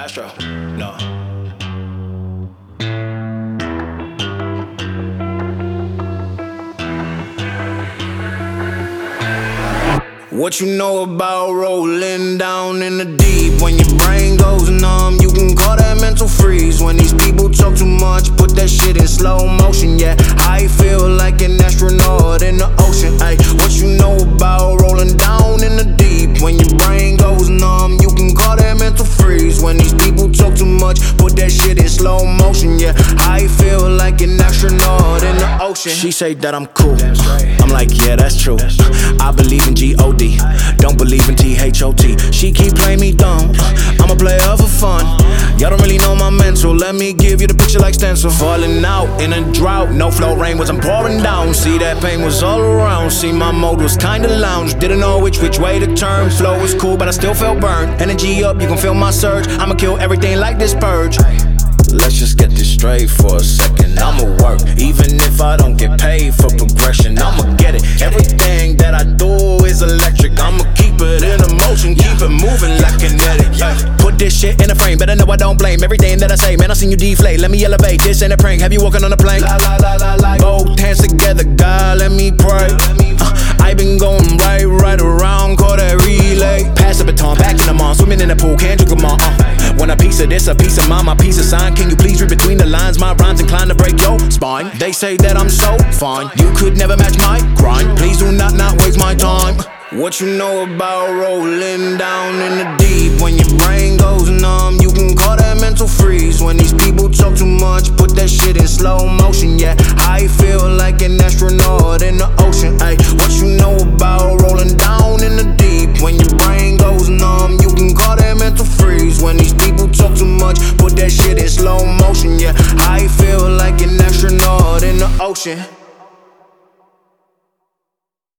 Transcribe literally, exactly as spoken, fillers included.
Astro, no. What you know about rolling down in the deep? When your brain goes numb, you can call that mental freeze. When these people talk too much, put that shit in slow motion. Yeah, I feel like an astronaut in the ocean. Ay, what you know about rolling down in the deep? When your brain goes numb, you can call that mental freeze. When these people talk too much, put that shit in slow motion. Yeah, I feel like an astronaut in the ocean. She say that I'm cool, I'm like, yeah, that's true. I believe in G O D, don't believe in T H O T. She keep playing me dumb, I'm a player for fun. Y'all don't really know my mental, let me give you the picture like stencil. Falling out in a drought, no flow, rain wasn't pouring down. See, that pain was all around, see, my mode was kinda lounge. Didn't know which which way to turn, flow was cool but I still felt burned. Energy up, you can feel my surge, I'ma kill everything like this purge. Let's just get this straight for a second. I'ma work, even if I don't get paid for progression. I'ma get it, everything that I do is electric. I'ma keep it in motion, keep it moving like kinetic. Put this shit in a frame, better know I don't blame everything that I say. Man, I seen you deflate, let me elevate. This ain't a prank, have you walking on a plane? Both hands together, God, let me pray. uh, I been going right, right around, call that relay. Pass the baton, back in the mall, swimming in the pool, can't drink them all. uh, Want a piece of this, a piece of mine, my piece of sign. Can you please read between the lines? My rhymes inclined to break your spine. They say that I'm so fine, you could never match my grind. Please do not not waste my time. What you know about rolling down in the deep? When your brain goes numb, you can call that mental freeze. When these people talk too much, put that shit in slow motion. Yeah, I feel like an astronaut in the ocean. Ay, what you know about rolling down in the deep? When your brain goes numb, you can call that mental freeze. When these people talk too much, put that shit in slow motion. Yeah, I feel like an astronaut in the ocean.